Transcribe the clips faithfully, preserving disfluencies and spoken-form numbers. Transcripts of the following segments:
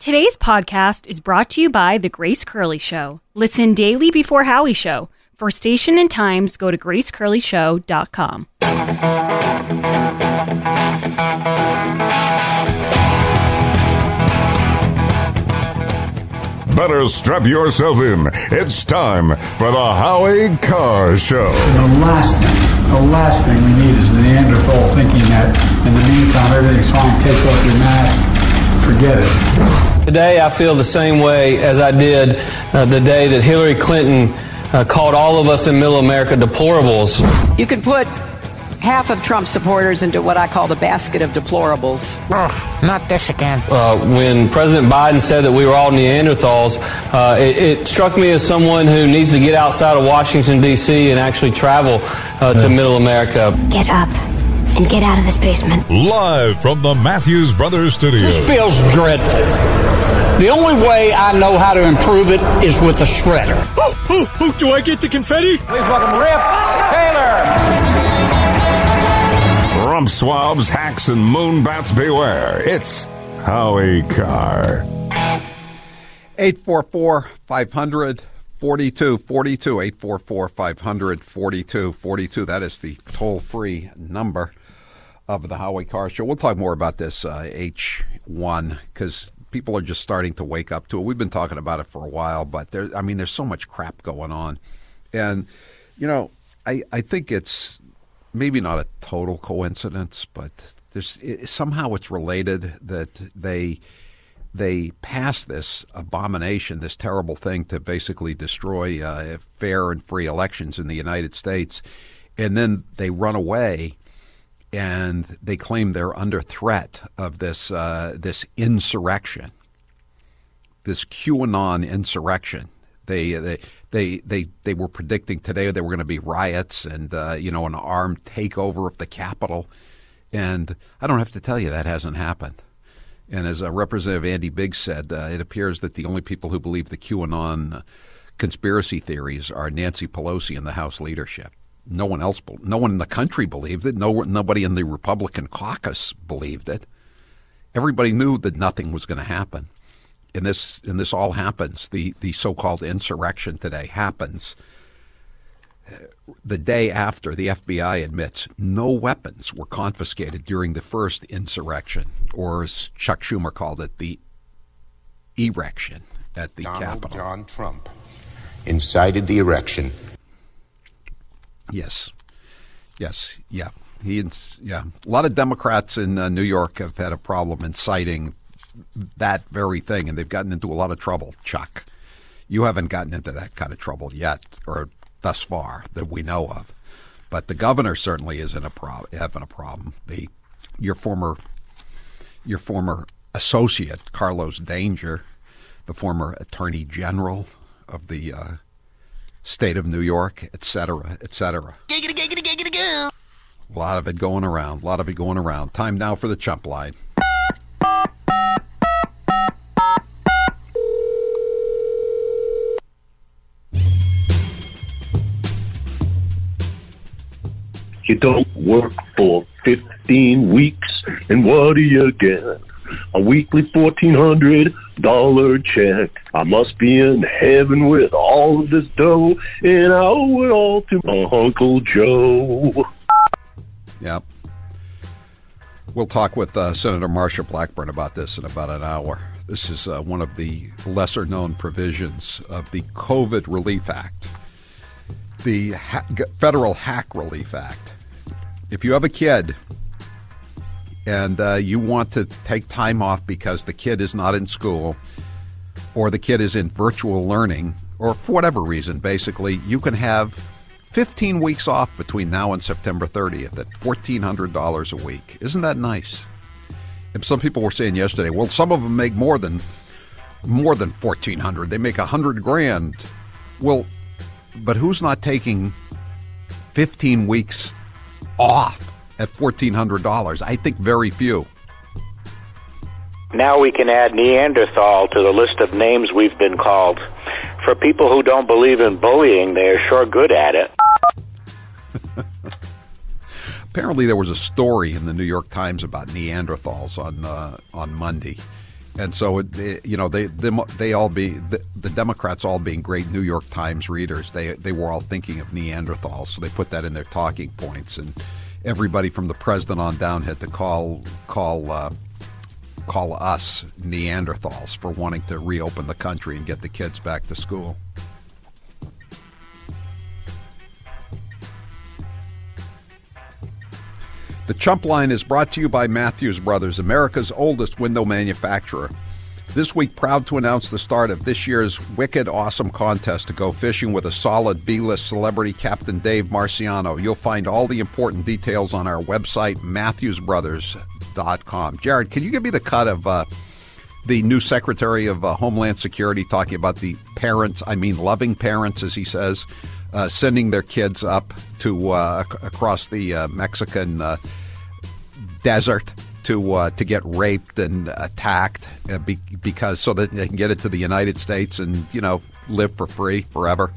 Today's podcast is brought to you by The Grace Curley Show. Listen daily before Howie Show. For station and times, go to grace curley show dot com. Better strap yourself in. It's time for the Howie Carr Show. The last thing, the last thing we need is the Neanderthal thinking that in the meantime everything's fine, take off your mask, forget it. Today I feel the same way as I did uh, the day that Hillary Clinton uh, called all of us in Middle America deplorables. You could put half of Trump supporters into what I call the basket of deplorables. Ugh, not this again. Uh, when President Biden said that we were all Neanderthals, uh, it, it struck me as someone who needs to get outside of Washington, D C and actually travel uh, to Middle America. Get up and get out of this basement. Live from the Matthews Brothers Studio. This feels dreadful. The only way I know how to improve it is with a shredder. Oh, oh, oh, do I get the confetti? Please welcome Rip Taylor. Rump swabs, hacks, and moonbats beware. It's Howie Carr. eight four four, five hundred, forty-two forty-two. eight four four, five hundred, forty-two forty-two. That is the toll-free number of the Howie Carr Show. We'll talk more about this uh, H one because people are just starting to wake up to it. We've been talking about it for a while, but there, I mean, there's so much crap going on. And, you know, I, I think it's maybe not a total coincidence, but there's it, somehow it's related that they they passed this abomination, this terrible thing to basically destroy uh, fair and free elections in the United States, and then they run away and they claim they're under threat of this uh, this insurrection, this QAnon insurrection. They they. They, they they were predicting today there were going to be riots and, uh, you know, an armed takeover of the Capitol. And I don't have to tell you that hasn't happened. And as uh, Representative Andy Biggs said, uh, it appears that the only people who believe the QAnon conspiracy theories are Nancy Pelosi and the House leadership. No one else, no one in the country believed it. No, nobody in the Republican caucus believed it. Everybody knew that nothing was going to happen. And this and this all happens. The the so-called insurrection today happens the day after the F B I admits no weapons were confiscated during the first insurrection, or as Chuck Schumer called it, the erection at the Donald Capitol. John Trump incited the erection. Yes, yes, yeah. He, yeah. A lot of Democrats in uh, New York have had a problem inciting that very thing, and they've gotten into a lot of trouble, Chuck. You haven't gotten into that kind of trouble yet, or thus far, that we know of. But the governor certainly isn't a pro- having a problem. The your former your former associate, Carlos Danger, the former attorney general of the uh, state of New York, et cetera, et cetera. A lot of it going around, a lot of it going around. Time now for the Chump Line. You don't work for fifteen weeks, and what do you get? A weekly fourteen hundred dollars check. I must be in heaven with all of this dough, and I owe it all to my Uncle Joe. Yep. We'll talk with uh, Senator Marsha Blackburn about this in about an hour. This is uh, one of the lesser-known provisions of the COVID Relief Act, the ha- Federal Hack Relief Act. If you have a kid and uh, you want to take time off because the kid is not in school or the kid is in virtual learning or for whatever reason, basically, you can have fifteen weeks off between now and September thirtieth at fourteen hundred dollars a week. Isn't that nice? And some people were saying yesterday, well, some of them make more than more than fourteen hundred. They make a hundred grand. Well, but who's not taking fifteen weeks off at fourteen hundred dollars? I think very few. Now we can add Neanderthal to the list of names we've been called. For people who don't believe in bullying, they're sure good at it. Apparently there was a story in the New York Times about Neanderthals on uh, on Monday. And so, it, it, you know, they they, they all be the, the Democrats all being great New York Times readers. They they were all thinking of Neanderthals, so they put that in their talking points. And everybody from the president on down had to call call uh, call us Neanderthals for wanting to reopen the country and get the kids back to school. The Chump Line is brought to you by Matthews Brothers, America's oldest window manufacturer. This week, proud to announce the start of this year's wicked awesome contest to go fishing with a solid B-list celebrity, Captain Dave Marciano. You'll find all the important details on our website, matthews brothers dot com. Jared, can you give me the cut of uh, the new Secretary of uh, Homeland Security talking about the parents, I mean loving parents, as he says, uh, sending their kids up to uh, across the uh, Mexican uh, desert to uh, to get raped and attacked uh, be, because so that they can get it to the United States and, you know, live for free forever.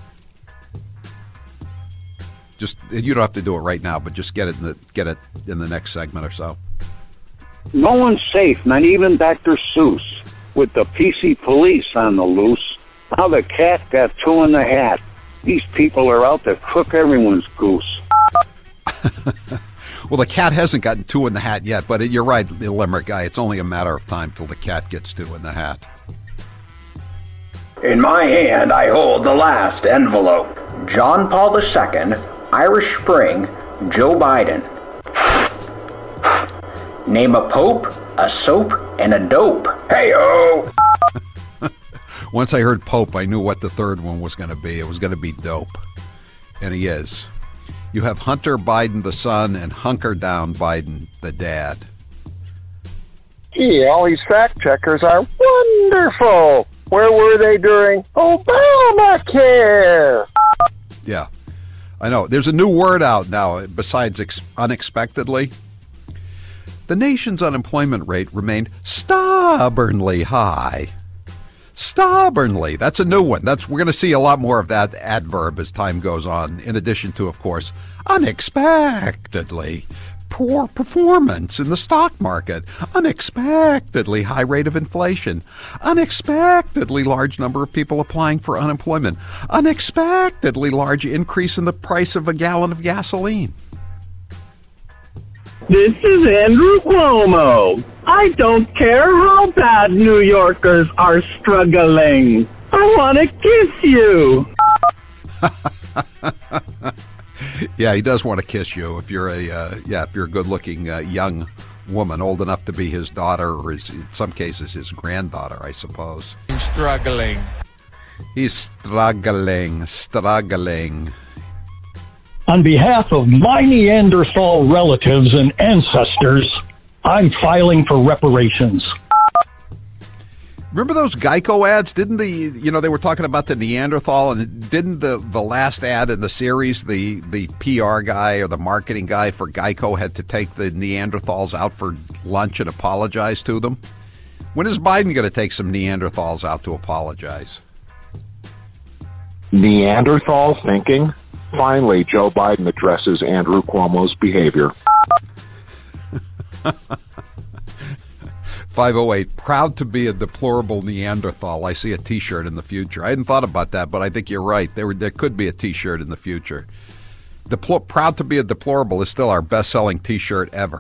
Just you don't have to do it right now, but just get it in the get it in the next segment or so. No one's safe, not even Doctor Seuss, with the P C police on the loose. Now the cat got two in the hat. These people are out to cook everyone's goose. Well, the cat hasn't gotten two in the hat yet, but you're right, the Limerick guy. It's only a matter of time till the cat gets two in the hat. In my hand, I hold the last envelope. John Paul the Second, Irish Spring, Joe Biden. Name a pope, a soap, and a dope. Hey-o! Once I heard Pope, I knew what the third one was going to be. It was going to be dope. And he is. You have Hunter Biden, the son, and Hunker Down Biden, the dad. Gee, all these fact checkers are wonderful. Where were they during Obamacare? Yeah, I know. There's a new word out now besides ex- unexpectedly. The nation's unemployment rate remained stubbornly high. Stubbornly. That's a new one. That's we're going to see a lot more of that adverb as time goes on, in addition to, of course, unexpectedly poor performance in the stock market, unexpectedly high rate of inflation, unexpectedly large number of people applying for unemployment, unexpectedly large increase in the price of a gallon of gasoline. This is Andrew Cuomo. I don't care how bad New Yorkers are struggling. I want to kiss you. Yeah, he does want to kiss you if you're a uh, yeah if you're a good-looking uh, young woman, old enough to be his daughter, or his, in some cases his granddaughter, I suppose. I'm struggling. He's struggling, struggling. On behalf of my Neanderthal relatives and ancestors, I'm filing for reparations. Remember those Geico ads? Didn't the, you know, they were talking about the Neanderthal, and didn't the, the last ad in the series, the, the P R guy or the marketing guy for Geico had to take the Neanderthals out for lunch and apologize to them? When is Biden going to take some Neanderthals out to apologize? Neanderthal thinking? Finally, Joe Biden addresses Andrew Cuomo's behavior. five oh eight, proud to be a deplorable Neanderthal. I see a T-shirt in the future. I hadn't thought about that, but I think you're right. There, there could be a T-shirt in the future. Depl- proud to be a deplorable is still our best-selling T-shirt ever.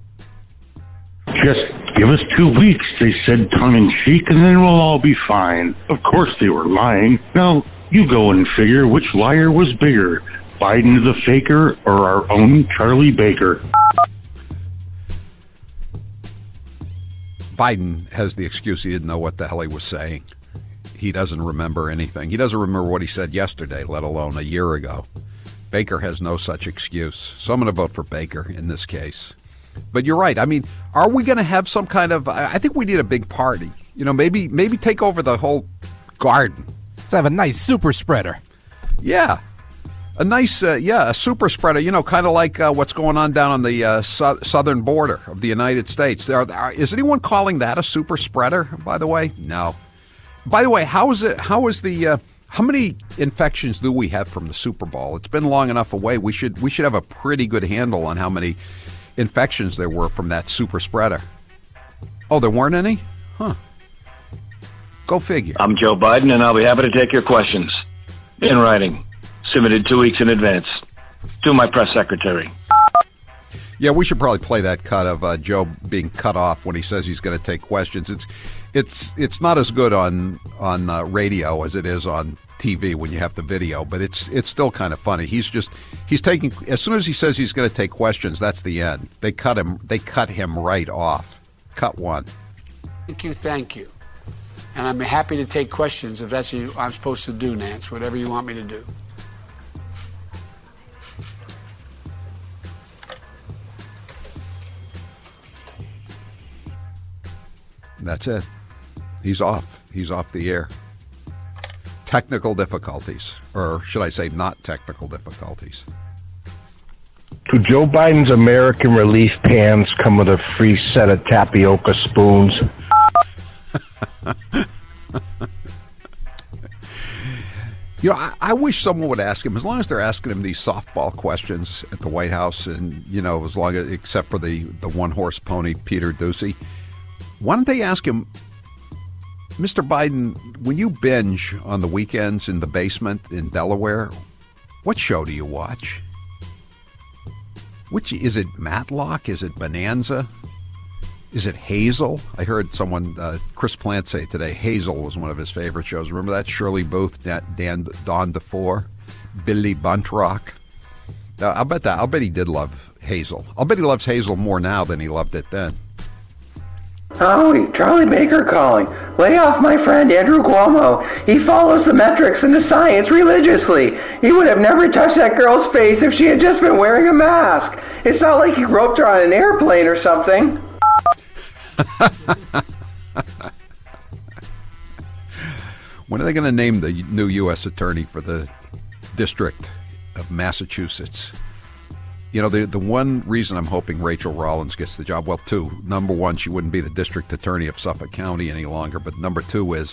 Just give us two weeks, they said tongue-in-cheek, and then we'll all be fine. Of course they were lying. Now, you go and figure which liar was bigger, Biden the faker or our own Charlie Baker. Biden has the excuse he didn't know what the hell he was saying. He doesn't remember anything. He doesn't remember what he said yesterday, let alone a year ago. Baker has no such excuse. So I'm going to vote for Baker in this case. But you're right. I mean, are we going to have some kind of, I think we need a big party. You know, maybe maybe take over the whole garden. Let's have a nice super spreader. Yeah. A nice, uh, yeah, a super spreader, you know, kind of like uh, what's going on down on the uh, su- southern border of the United States. There are, is anyone calling that a super spreader, by the way? No. By the way, how is it, how is the, uh, how many infections do we have from the Super Bowl? It's been long enough away. We should, we should have a pretty good handle on how many infections there were from that super spreader. Oh, there weren't any? Huh. Go figure. I'm Joe Biden, and I'll be happy to take your questions. In writing. Submitted two weeks in advance. To my press secretary. Yeah, we should probably play that cut of uh, Joe being cut off when he says he's going to take questions. It's it's it's not as good on on uh, radio as it is on T V when you have the video, but it's it's still kind of funny. He's just he's taking as soon as he says he's going to take questions, that's the end. They cut him they cut him right off. Cut one. Thank you, thank you. And I'm happy to take questions if that's what I'm supposed to do, Nance, whatever you want me to do. That's it. He's off. He's off the air. Technical difficulties, or should I say not technical difficulties. Do Joe Biden's American Relief pans come with a free set of tapioca spoons? You know, I, I wish someone would ask him, as long as they're asking him these softball questions at the White House, and, you know, as long as, except for the, the one-horse pony, Peter Doocy, why don't they ask him, Mister Biden, when you binge on the weekends in the basement in Delaware, what show do you watch? Which is it? Matlock? Is it Bonanza? Is it Hazel? I heard someone, uh, Chris Plant, say today Hazel was one of his favorite shows. Remember that? Shirley Booth, Dan, Don DeFore, Billy Buntrock. Uh, I'll bet that. I'll bet he did love Hazel. I'll bet he loves Hazel more now than he loved it then. Howie, Charlie Baker calling. Lay off my friend Andrew Cuomo. He follows the metrics and the science religiously. He would have never touched that girl's face if she had just been wearing a mask. It's not like he roped her on an airplane or something. When are they going to name the new U S attorney for the District of Massachusetts? You know, the the one reason I'm hoping Rachel Rollins gets the job, well, two. Number one, she wouldn't be the district attorney of Suffolk County any longer. But number two is,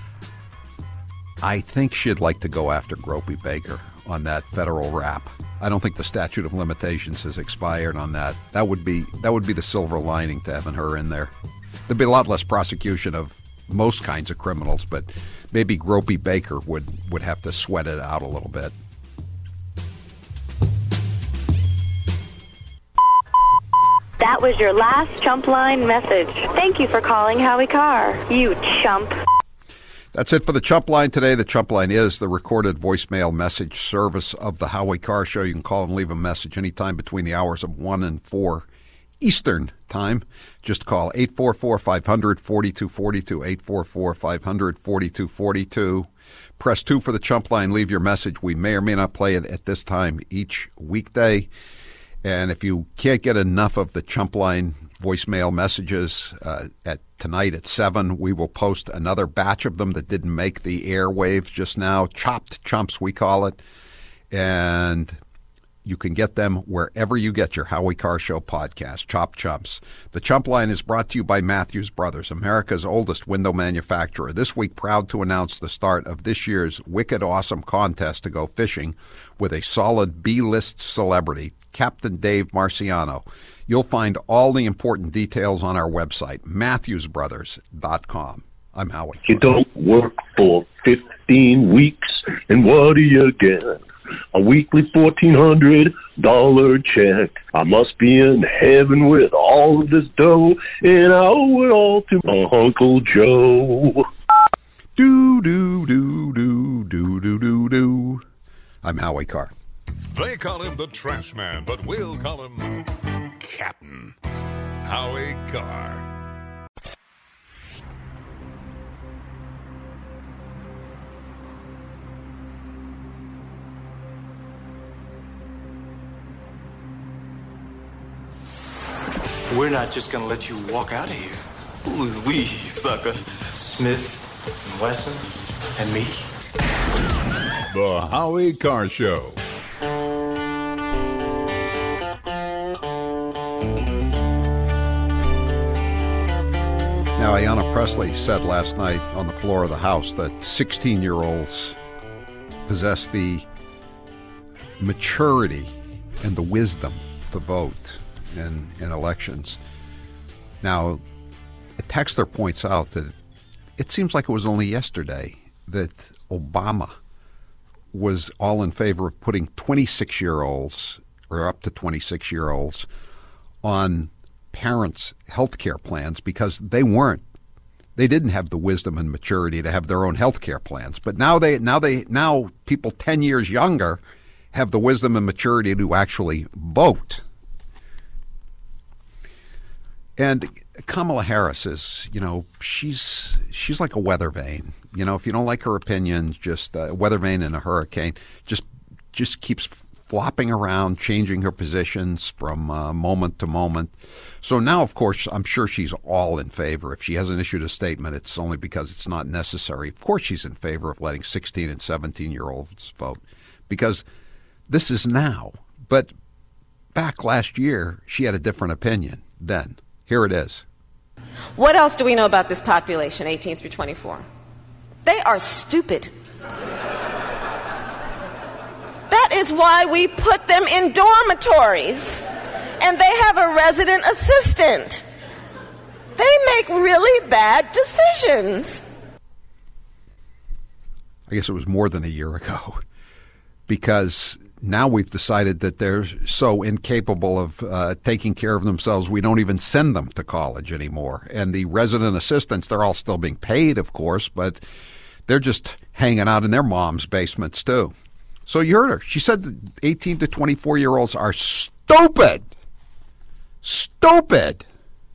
I think she'd like to go after Gropey Baker on that federal rap. I don't think the statute of limitations has expired on that. That would be that would be the silver lining to having her in there. There'd be a lot less prosecution of most kinds of criminals, but maybe Gropey Baker would, would have to sweat it out a little bit. That was your last chump line message. Thank you for calling Howie Carr, you chump. That's it for the Chump Line today. The Chump Line is the recorded voicemail message service of the Howie Carr Show. You can call and leave a message anytime between the hours of one and four Eastern Time. Just call eight four four, five hundred, four two four two, eight four four, five hundred, four two four two. Press two for the Chump Line. Leave your message. We may or may not play it at this time each weekday. And if you can't get enough of the Chump Line voicemail messages, uh, at tonight at seven, we will post another batch of them that didn't make the airwaves just now. Chopped Chumps, we call it. And you can get them wherever you get your Howie Carr Show podcast, Chopped Chumps. The Chump Line is brought to you by Matthews Brothers, America's oldest window manufacturer. This week, proud to announce the start of this year's Wicked Awesome contest to go fishing with a solid B-list celebrity, Captain Dave Marciano. You'll find all the important details on our website, matthews brothers dot com. I'm Howie. You don't work for fifteen weeks, and what do you get? A weekly fourteen hundred dollars check. I must be in heaven with all of this dough, and I owe it all to my Uncle Joe. Do, do, do, do, do, do, do, do. I'm Howie Carr. They call him the Trash Man, but we'll call him Captain Howie Carr. We're not just gonna let you walk out of here. Who's we, sucker? Smith and Wesson and me. The Howie Carr Show. Now, Ayanna Pressley said last night on the floor of the House that sixteen-year-olds possess the maturity and the wisdom to vote in, in elections. Now, a texter points out that it seems like it was only yesterday that Obama was all in favor of putting twenty-six-year-olds or up to twenty-six-year-olds on parents' health care plans because they weren't. They didn't have the wisdom and maturity to have their own health care plans. But now they now they now people ten years younger have the wisdom and maturity to actually vote. And Kamala Harris is, you know, she's she's like a weather vane. You know, if you don't like her opinions, just a weather vane in a hurricane, just just keeps flopping around, changing her positions from uh, moment to moment. So now, of course, I'm sure she's all in favor. If she hasn't issued a statement, it's only because it's not necessary. Of course she's in favor of letting sixteen and seventeen-year-olds vote because this is now. But back last year, she had a different opinion then. Here it is. What else do we know about this population, eighteen through twenty-four? They are stupid. That is why we put them in dormitories. And they have a resident assistant. They make really bad decisions. I guess it was more than a year ago. Because now we've decided that they're so incapable of uh, taking care of themselves, we don't even send them to college anymore. And the resident assistants, they're all still being paid, of course, but they're just hanging out in their mom's basements, too. So you heard her. She said that eighteen to twenty-four-year-olds are stupid. Stupid.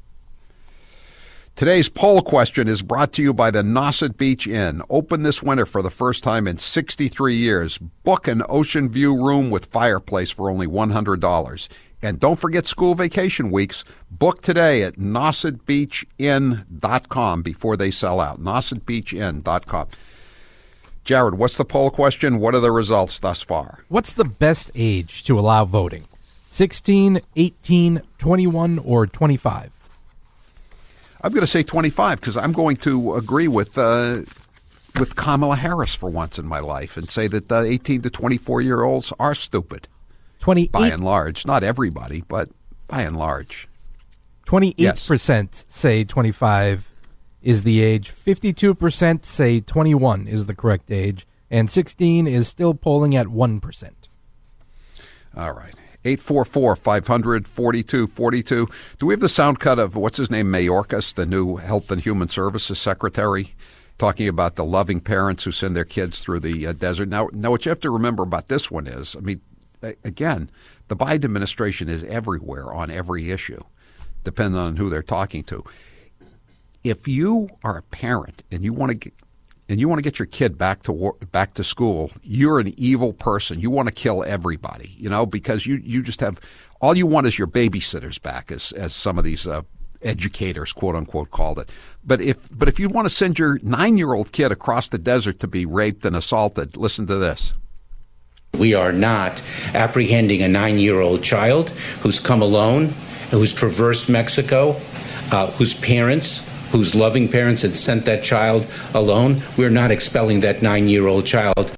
Today's poll question is brought to you by the Nauset Beach Inn. Open this winter for the first time in sixty-three years. Book an ocean view room with fireplace for only one hundred dollars. And don't forget school vacation weeks. Book today at nauset beach inn dot com before they sell out. nauset beach inn dot com. Jared, what's the poll question? What are the results thus far? What's the best age to allow voting? sixteen, eighteen, twenty-one, or twenty-five? I'm going to say twenty-five because I'm going to agree with uh, with Kamala Harris for once in my life and say that uh, eighteen to twenty-four-year-olds are stupid. twenty-eight By and large. Not everybody, but by and large. twenty-eight percent yes. say twenty-five is the age. fifty-two percent say twenty-one is the correct age. And sixteen is still polling at one percent. All right. eight four four, five hundred, forty-two forty-two. Do we have the sound cut of, what's his name, Mayorkas, the new Health and Human Services Secretary, talking about the loving parents who send their kids through the uh, desert? Now, now, what you have to remember about this one is, I mean, again, the Biden administration is everywhere on every issue, depending on who they're talking to. If you are a parent and you want to get and you want to get your kid back to work, back to school, you're an evil person. You want to kill everybody, you know, because you, you just have all you want is your babysitters back, as as some of these uh, educators, quote unquote, called it. But if but if you want to send your nine-year-old kid across the desert to be raped and assaulted, listen to this. We are not apprehending a nine-year-old child who's come alone, who's traversed Mexico, uh, whose parents. whose loving parents had sent that child alone. We're not expelling that nine-year-old child.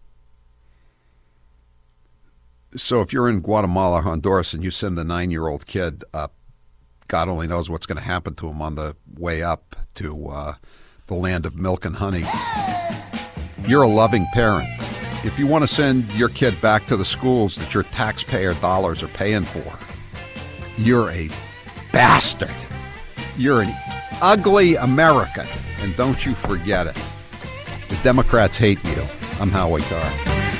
So if you're in Guatemala or Honduras and you send the nine-year-old kid up, God only knows what's going to happen to him on the way up to uh, the land of milk and honey. You're a loving parent. If you want to send your kid back to the schools that your taxpayer dollars are paying for, you're a bastard. You're an ugly American, and don't you forget it. The Democrats hate you. I'm Howie Carr.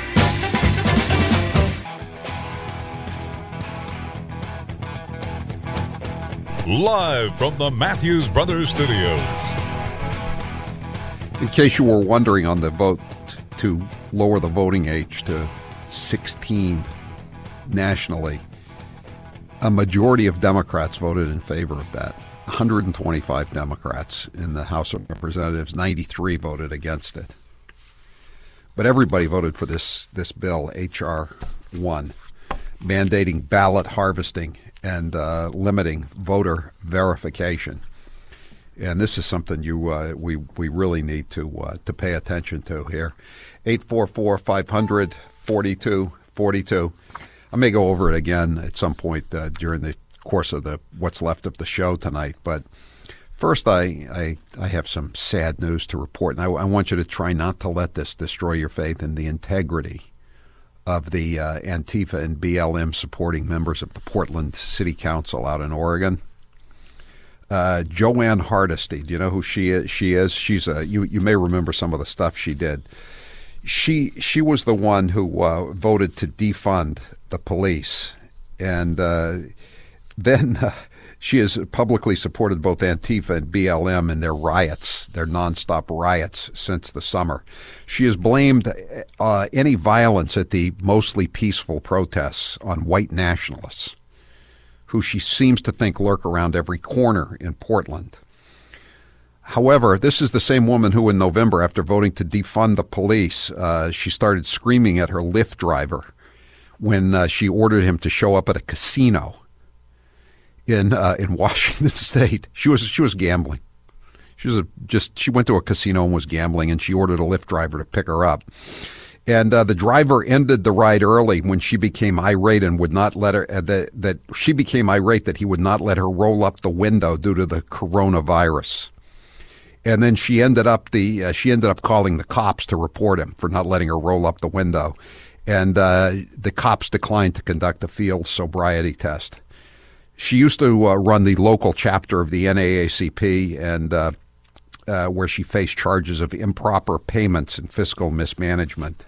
Live from the Matthews Brothers Studios. In case you were wondering on the vote to lower the voting age to sixteen nationally, a majority of Democrats voted in favor of that. one hundred twenty-five Democrats in the House of Representatives, ninety-three voted against it. But everybody voted for this this bill, H R one, mandating ballot harvesting and uh, limiting voter verification. And this is something you uh, we we really need to uh, to pay attention to here. eight four four, five hundred, forty-two forty-two. I may go over it again at some point uh, during the course of the what's left of the show tonight, but First, I, I, I have some sad news to report, and I, I want you to try not to let this destroy your faith in the integrity of the uh, Antifa and B L M supporting members of the Portland City Council out in Oregon. Uh, Joanne Hardesty, do you know who she is? She is. She's a. You you may remember some of the stuff she did. She she was the one who uh, voted to defund the police, and uh, then uh, she has publicly supported both Antifa and B L M in their riots, their nonstop riots since the summer. She has blamed uh, any violence at the mostly peaceful protests on white nationalists, who she seems to think lurk around every corner in Portland. However, this is the same woman who in November, after voting to defund the police, uh, she started screaming at her Lyft driver when uh, she ordered him to show up at a casino in uh, in Washington State. She was she was gambling. She was a, just she went to a casino and was gambling, and she ordered a Lyft driver to pick her up. And uh, the driver ended the ride early when she became irate and would not let her, uh, that, that she became irate that he would not let her roll up the window due to the coronavirus. And then she ended up the uh, she ended up calling the cops to report him for not letting her roll up the window. And uh, the cops declined to conduct a field sobriety test. She used to uh, run the local chapter of the N double A C P, and uh, uh, where she faced charges of improper payments and fiscal mismanagement.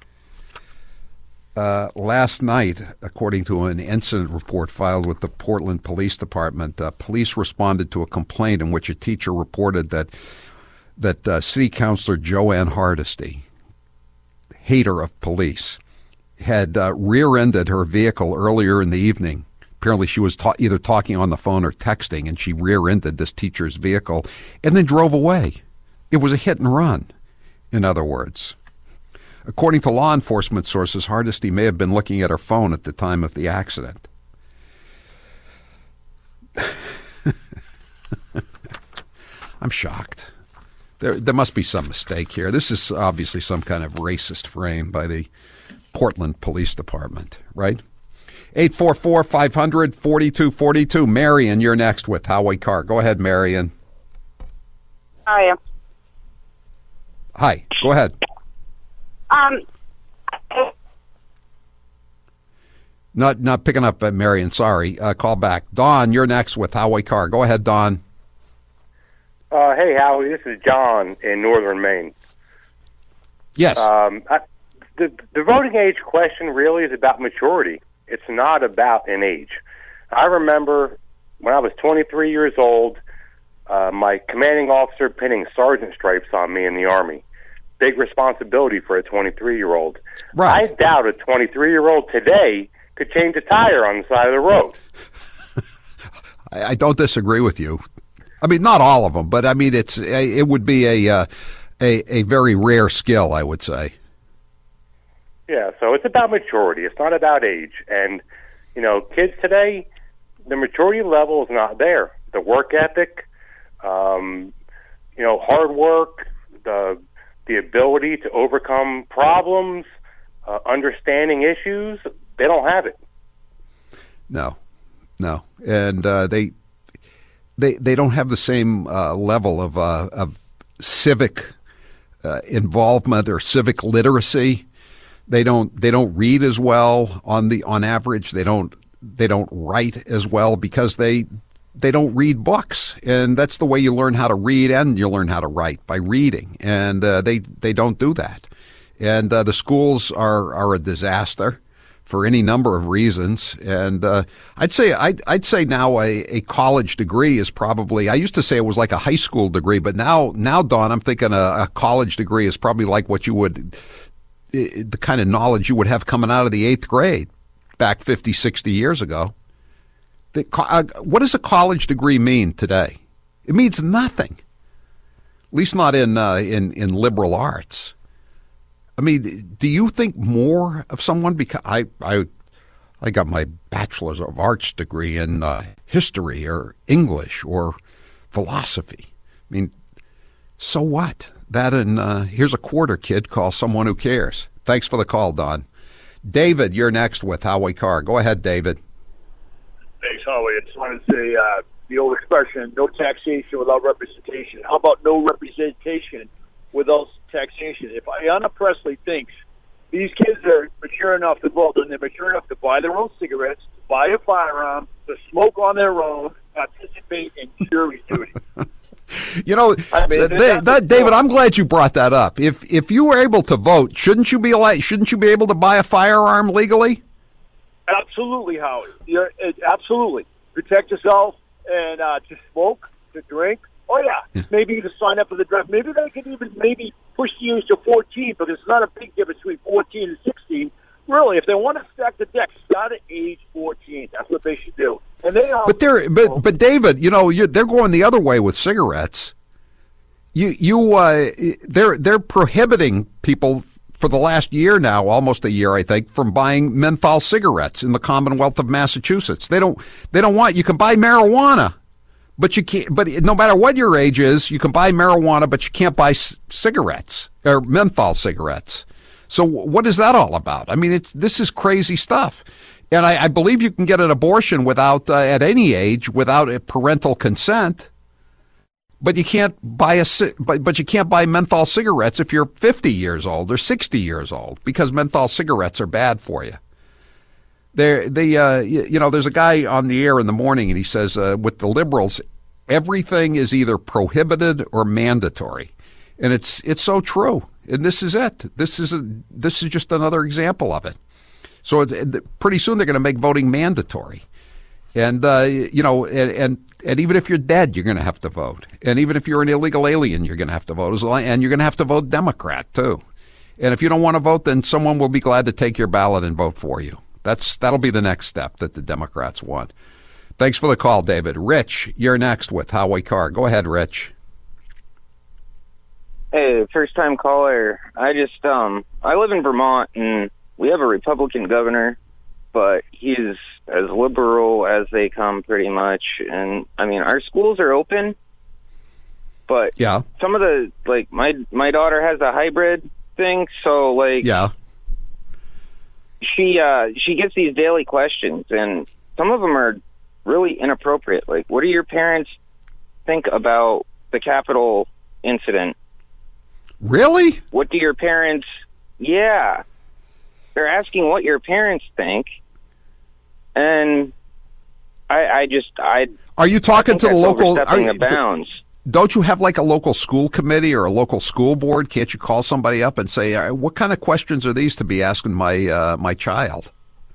Uh, last night, according to an incident report filed with the Portland Police Department, uh, police responded to a complaint in which a teacher reported that that uh, City Councilor Joanne Hardesty, hater of police, had uh, rear-ended her vehicle earlier in the evening. Apparently she was ta- either talking on the phone or texting, and she rear-ended this teacher's vehicle and then drove away. It was a hit and run, in other words. According to law enforcement sources, Hardesty may have been looking at her phone at the time of the accident. I'm shocked. There, there must be some mistake here. This is obviously some kind of racist frame by the Portland Police Department, right? eight four four, five hundred, forty-two forty-two. Marion, you're next with Howie Carr. Go ahead, Marion. Hi. Hi, go ahead. Um, Not not picking up, uh, Marion. Sorry. Uh, call back. Don, you're next with Howie Carr. Go ahead, Don. Uh, hey, Howie. This is John in northern Maine. Yes. Um, I, the, the voting age question really is about maturity. It's not about an age. I remember when I was twenty-three years old, uh, my commanding officer pinning sergeant stripes on me in the Army. Big responsibility for a twenty-three-year-old. Right. I doubt a twenty-three-year-old today could change a tire on the side of the road. I, I don't disagree with you. I mean, not all of them, but I mean, it's it would be a uh, a a very rare skill, I would say. Yeah, so it's about maturity. It's not about age. And, you know, kids today, the maturity level is not there. The work ethic, um, you know, hard work, the the ability to overcome problems, uh, understanding issues, they don't have it. No, no. And uh, they they they don't have the same uh, level of, uh, of civic uh, involvement or civic literacy. They don't they don't read as well on the on average. They don't they don't write as well because they they don't read books, and that's the way you learn how to read and you learn how to write, by reading. And uh, they they don't do that, and uh, the schools are are a disaster for any number of reasons. And uh, I'd say I'd, I'd say now a, a college degree is probably. I used to say it was like a high school degree, but now now Don, I'm thinking a, a college degree is probably like what you would. The kind of knowledge you would have coming out of the eighth grade back fifty, sixty years ago. The, uh, what does a college degree mean today? It means nothing, at least not in, uh, in, in liberal arts. I mean, do you think more of someone because I, I, I got my bachelor's of arts degree in uh, history or English or philosophy. I mean, so what? That and uh, here's a quarter, kid. Call someone who cares. Thanks for the call, Don. David, you're next with Howie Carr. Go ahead, David. Thanks, Howie. I just wanted to say, uh, the old expression, no taxation without representation. How about no representation without taxation? If Ayanna Pressley thinks these kids are mature enough to vote, and they're mature enough to buy their own cigarettes, to buy a firearm, to smoke on their own, participate in jury duty. You know, I mean, they, that, David, I'm glad you brought that up. If if you were able to vote, shouldn't you be allowed, shouldn't you be able to buy a firearm legally? Absolutely, Howie. You're, it, absolutely. Protect yourself and uh, to smoke, to drink. Oh, yeah. yeah. Maybe even sign up for the draft. Maybe they could even maybe push the age to fourteen, but it's not a big difference between fourteen and sixteen. Really, if they want to stack the deck, start at age fourteen. That's what they should do. And they are. But they're, but, but David, you know, you're, they're going the other way with cigarettes. You, you, uh, they're they're prohibiting people for the last year now, almost a year, I think, from buying menthol cigarettes in the Commonwealth of Massachusetts. They don't, they don't want. You can buy marijuana, but you can't. But no matter what your age is, you can buy marijuana, but you can't buy c- cigarettes or menthol cigarettes. So what is that all about? I mean, it's this is crazy stuff. And I, I believe you can get an abortion without, uh, at any age, without a parental consent. But you can't buy a, but, but you can't buy menthol cigarettes if you're fifty years old or sixty years old, because menthol cigarettes are bad for you. There, they, uh, you, you know, there's a guy on the air in the morning, and he says, uh, with the liberals, everything is either prohibited or mandatory, and it's it's so true. And this is it. This is a, this is just another example of it. So it, it, pretty soon they're going to make voting mandatory, and uh, you know, and, and and even if you're dead, you're going to have to vote, and even if you're an illegal alien, you're going to have to vote, as long, and you're going to have to vote Democrat too. And if you don't want to vote, then someone will be glad to take your ballot and vote for you. That's that'll be the next step that the Democrats want. Thanks for the call, David. Rich, you're next with Howie Carr. Go ahead, Rich. Hey, first time caller. I just um I live in Vermont, and we have a Republican governor, but he's as liberal as they come pretty much. And I mean, our schools are open, but yeah, some of the, like, my my daughter has a hybrid thing, so like yeah, she uh she gets these daily questions, and some of them are really inappropriate. Like, what do your parents think about the Capitol incident? Really? What do your parents... Yeah. They're asking what your parents think. And I, I just... I. Are you talking to the local... Are you, bounds. Don't you have like a local school committee or a local school board? Can't you call somebody up and say, what kind of questions are these to be asking my uh, my child?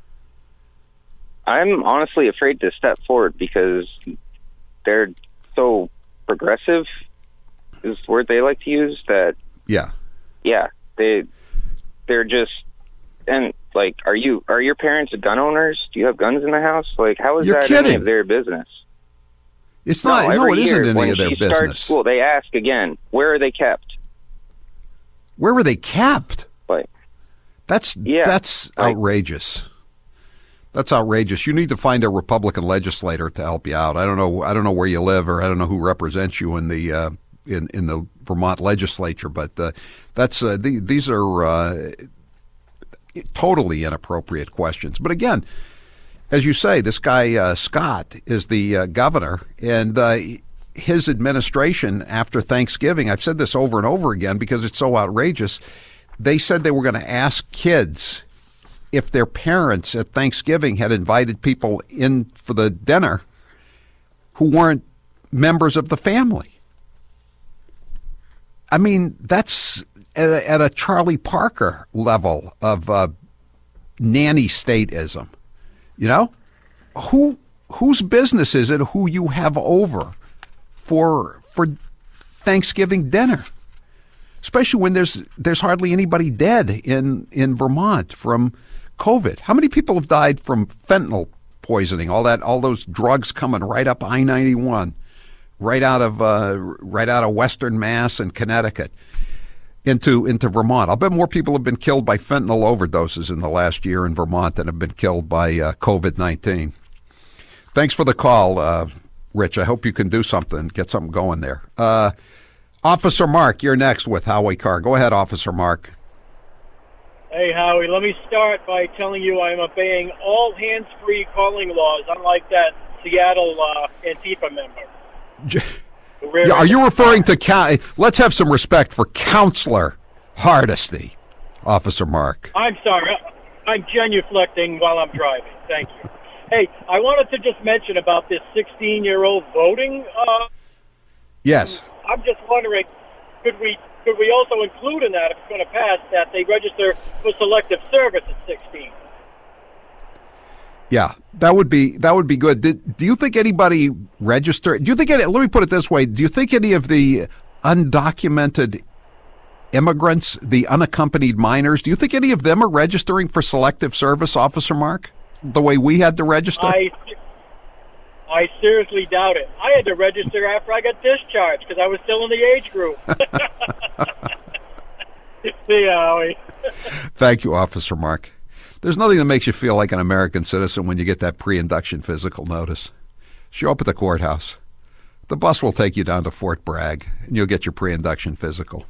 I'm honestly afraid to step forward because they're so progressive, is the word they like to use, that... Yeah. Yeah. They, they're just, and like, are you, are your parents gun owners? Do you have guns in the house? Like, how is You're that kidding. any of their business? It's not, no, no it isn't any of their business. When she starts school, they ask again, where are they kept? Where were they kept? Like, that's, yeah, that's like, outrageous. That's outrageous. You need to find a Republican legislator to help you out. I don't know, I don't know where you live, or I don't know who represents you in the, uh, in, in the Vermont legislature, but uh, that's uh, the, these are uh, totally inappropriate questions. But again, as you say, this guy uh, Scott is the uh, governor, and uh, his administration after Thanksgiving, I've said this over and over again because it's so outrageous, they said they were going to ask kids if their parents at Thanksgiving had invited people in for the dinner who weren't members of the family. I mean, that's at a, at a Charlie Parker level of uh, nanny stateism. You know, who whose business is it who you have over for for Thanksgiving dinner? Especially when there's there's hardly anybody dead in, in Vermont from COVID. How many people have died from fentanyl poisoning? All that, all those drugs coming right up I ninety-one. Right out of uh, right out of Western Mass and Connecticut into into Vermont. I'll bet more people have been killed by fentanyl overdoses in the last year in Vermont than have been killed by uh, COVID nineteen. Thanks for the call, uh, Rich. I hope you can do something, get something going there. Uh, Officer Mark, you're next with Howie Carr. Go ahead, Officer Mark. Hey, Howie, let me start by telling you I'm obeying all hands-free calling laws, unlike that Seattle uh, Antifa member. Yeah, are you referring to, ca- let's have some respect for Counselor Hardesty, Officer Mark. I'm sorry. I'm genuflecting while I'm driving. Thank you. Hey, I wanted to just mention about this sixteen-year-old voting. Uh, yes. I'm just wondering, could we could we also include in that, if it's going to pass, that they register for selective service at sixteen? Yeah, that would be that would be good. Did, do you think anybody registered? Do you think any, let me put it this way: do you think any of the undocumented immigrants, the unaccompanied minors, do you think any of them are registering for selective service, Officer Mark? The way we had to register? I, I seriously doubt it. I had to register after I got discharged because I was still in the age group. See, Howie. Thank you, Officer Mark. There's nothing that makes you feel like an American citizen when you get that pre-induction physical notice. Show up at the courthouse. The bus will take you down to Fort Bragg, and you'll get your pre-induction physical.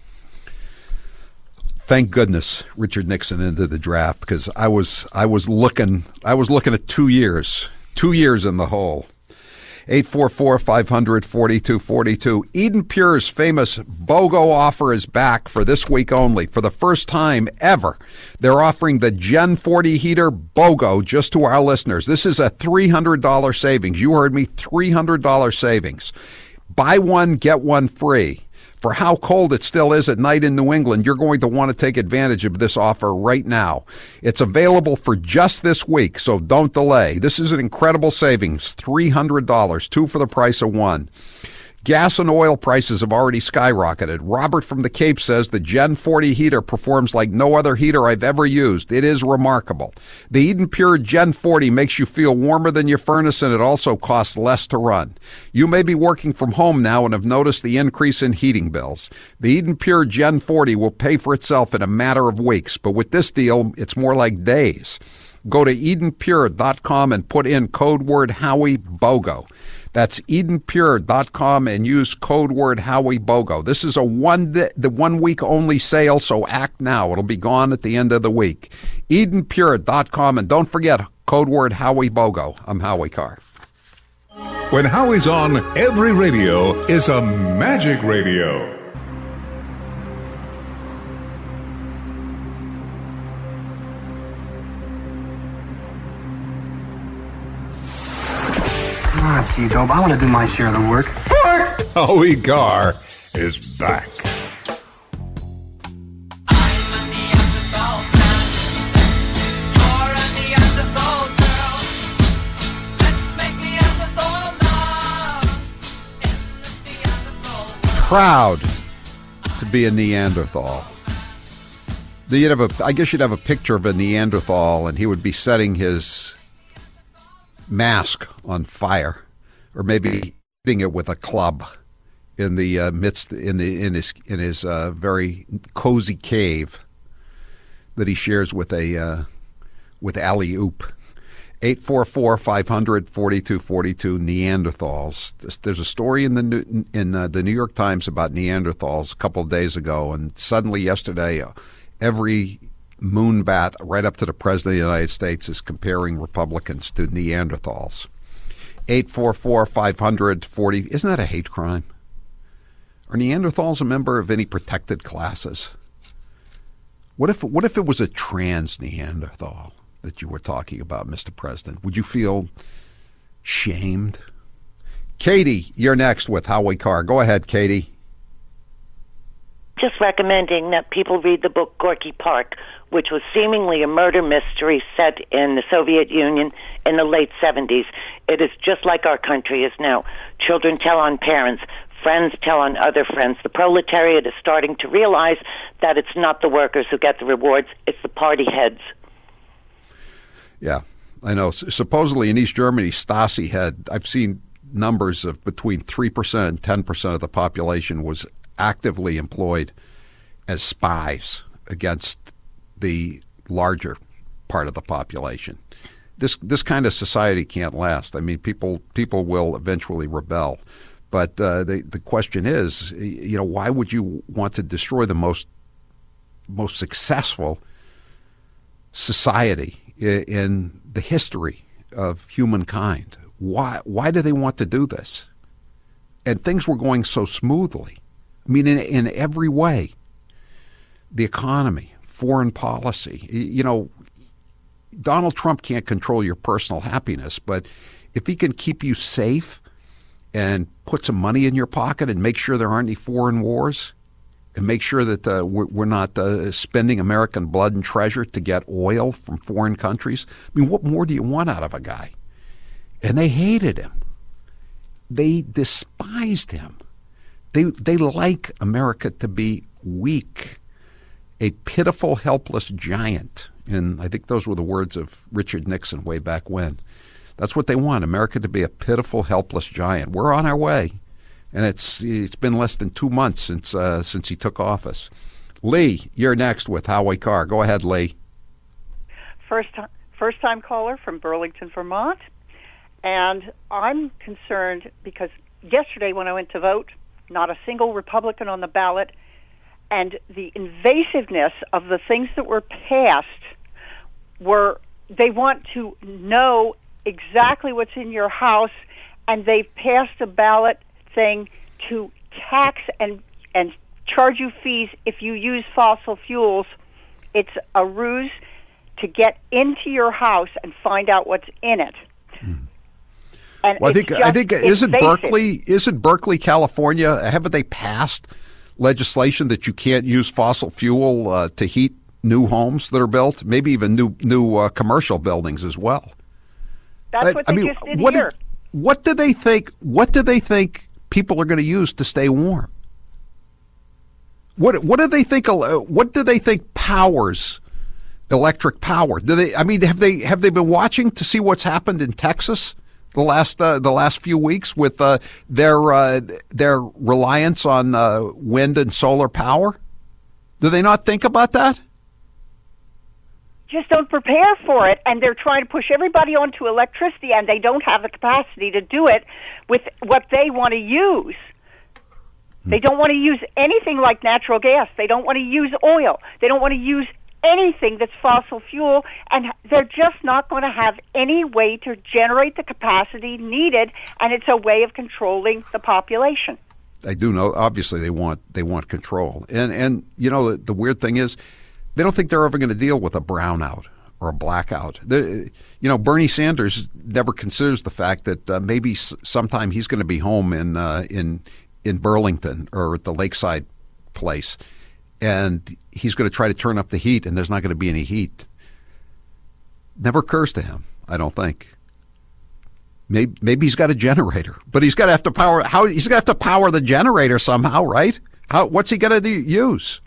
Thank goodness Richard Nixon into the draft, because I was I was looking I was looking at two years, two years in the hole. eight four four, five hundred, forty-two forty-two. Eden Pure's famous BOGO offer is back for this week only. For the first time ever, they're offering the Gen forty heater BOGO just to our listeners. This is a three hundred dollars savings. You heard me, three hundred dollars savings. Buy one, get one free. For how cold it still is at night in New England, you're going to want to take advantage of this offer right now. It's available for just this week, so don't delay. This is an incredible savings, three hundred dollars, two for the price of one. Gas and oil prices have already skyrocketed. Robert from the Cape says the Gen forty heater performs like no other heater I've ever used. It is remarkable. The Eden Pure Gen forty makes you feel warmer than your furnace, and it also costs less to run. You may be working from home now and have noticed the increase in heating bills. The Eden Pure Gen forty will pay for itself in a matter of weeks, but with this deal, it's more like days. Go to Eden Pure dot com and put in code word Howie BOGO. That's Eden Pure dot com and use code word Howie BOGO. This is a one day, the one week only sale, so act now. It'll be gone at the end of the week. Eden Pure dot com, and don't forget code word Howie BOGO. I'm Howie Carr. When Howie's on, every radio is a magic radio. Come on, T-Dope. I want to do my share of the work. Howie Carr is back. Proud to be a Neanderthal. You'd have a, I guess you'd have a picture of a Neanderthal, and he would be setting his mask on fire, or maybe hitting it with a club in the uh, midst in the in his in his uh, very cozy cave that he shares with a uh, with Alley Oop. eight four four, five hundred, forty-two forty-two. Neanderthals. There's a story in the New, in uh, the New York Times about Neanderthals a couple of days ago, and suddenly yesterday, uh, every moonbat right up to the President of the United States is comparing Republicans to Neanderthals. eight four four, five hundred, forty. Isn't that a hate crime? Are Neanderthals a member of any protected classes? What if what if it was a trans Neanderthal that you were talking about, Mister President? Would you feel shamed? Katie, you're next with Howie Carr. Go ahead, Katie. Just recommending that people read the book Gorky Park, which was seemingly a murder mystery set in the Soviet Union in the late seventies. It is just like our country is now. Children tell on parents. Friends tell on other friends. The proletariat is starting to realize that it's not the workers who get the rewards, it's the party heads. Yeah, I know. Supposedly in East Germany, Stasi had, I've seen numbers of between three percent and ten percent of the population was actively employed as spies against the larger part of the population. This this kind of society can't last. I mean, people people will eventually rebel. But uh, the the question is, you know, why would you want to destroy the most most successful society in the history of humankind? why why do they want to do this? And things were going so smoothly. I mean, in in every way. The economy, foreign policy. You know, Donald Trump can't control your personal happiness, but if he can keep you safe and put some money in your pocket and make sure there aren't any foreign wars and make sure that uh, we're, we're not uh, spending American blood and treasure to get oil from foreign countries, I mean, what more do you want out of a guy? And they hated him. They despised him. They they like America to be weak, a pitiful, helpless giant. And I think those were the words of Richard Nixon way back when. That's what they want, America to be a pitiful, helpless giant. We're on our way, and it's it's been less than two months since uh, since he took office. Lee, you're next with Howie Carr. Go ahead, Lee. First time, first time caller from Burlington, Vermont. And I'm concerned because yesterday when I went to vote, not a single Republican on the ballot, and the invasiveness of the things that were passed were, they want to know exactly what's in your house, and they've passed a ballot saying to tax and, and charge you fees if you use fossil fuels. It's a ruse to get into your house and find out what's in it. Hmm. And well, I think I think isn't Berkeley isn't Berkeley, California? Haven't they passed legislation that you can't use fossil fuel uh, to heat new homes that are built? Maybe even new new uh, commercial buildings as well. That's I, what I they mean, just did what here. Did, what do they think? What do they think people are going to use to stay warm? What what do they think? What do they think powers electric power? Do they? I mean, have they have they been watching to see what's happened in Texas the last uh, the last few weeks with uh, their uh, their reliance on uh, wind and solar power? Do they not think about that? Just don't prepare for it, and they're trying to push everybody onto electricity, and they don't have the capacity to do it with what they want to use. They don't want to use anything like natural gas. They don't want to use oil. They don't want to use anything that's fossil fuel, and they're just not going to have any way to generate the capacity needed, and it's a way of controlling the population. I do know, obviously, they want they want control. And, and you know, the, the weird thing is, they don't think they're ever going to deal with a brownout or a blackout. They, you know, Bernie Sanders never considers the fact that uh, maybe s- sometime he's going to be home in uh, in in Burlington or at the Lakeside place, and he's going to try to turn up the heat, and there's not going to be any heat. Never occurs to him, I don't think. Maybe, maybe he's got a generator, but he's got to have to power. How he's got to have to power the generator somehow, right? How? What's he going to use?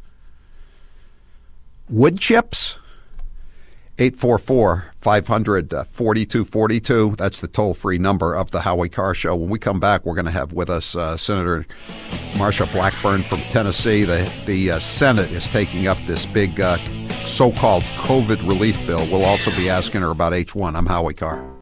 Wood chips? eight four four, five hundred, forty-two forty-two. That's the toll-free number of the Howie Carr Show. When we come back, we're going to have with us uh, Senator Marsha Blackburn from Tennessee. The, the uh, Senate is taking up this big uh, so-called COVID relief bill. We'll also be asking her about H one. I'm Howie Carr.